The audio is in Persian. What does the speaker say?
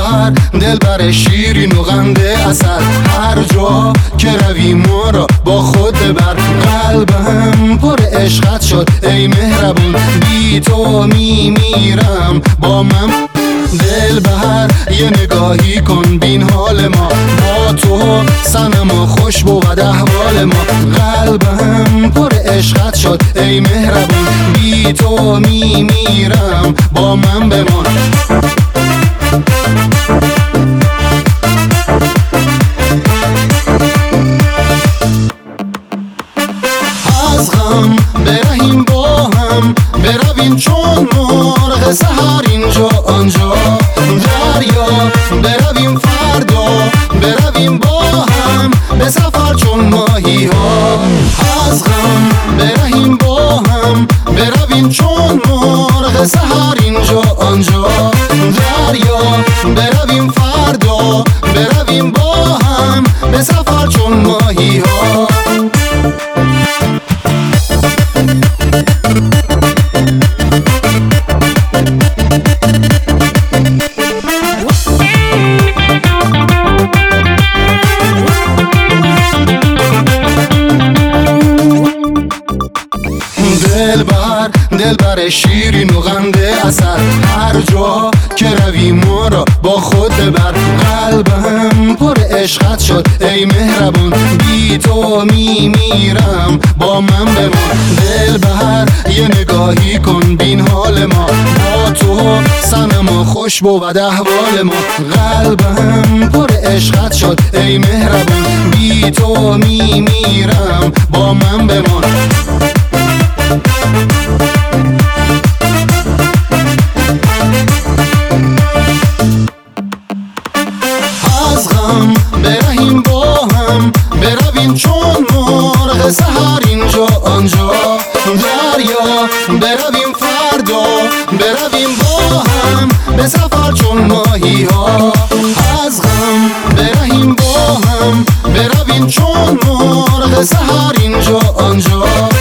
دلبر شیرین و قند عسل، هر جا که روی ما را با خود ببر. قلبم پر عشقت شد ای مهربون، بی تو میمیرم با من. دلبر یه نگاهی کن بین حال ما، با تو صنما خوش بود احوال ما. قلبم پر عشقت شد ای مهربون، بی تو میمیرم با من بمان. از غم برهیم با هم، برویم چون مرغ سحر اینجا آنجا. دریا برویم فردا، برویم با هم به سفر چون ماهی ها. از غم برهیم با هم، برویم چون مرغ سحر اینجا آنجا. دریا برویم فردا، برویم با هم به سفر چون ماهی ها. دلبر شیرین و قند عسل، هر جا که روی ما را با خود ببر. قلبم پر عشقت شد ای مهربون، بی تو میمیرم با من بمان. دلبر یه نگاهی کن بین حال ما، با تو صنما خوش بود احوال ما. قلبم پر عشقت شد ای مهربون، بی تو میمیرم با من بمان. از غم برهیم با هم، برویم چون مرغ سحر اینجا آنجا. دریا برویم فردا، برویم با هم به سفر چون ماهی ها. از غم برهیم با هم، برویم چون مرغ سحر اینجا آنجا.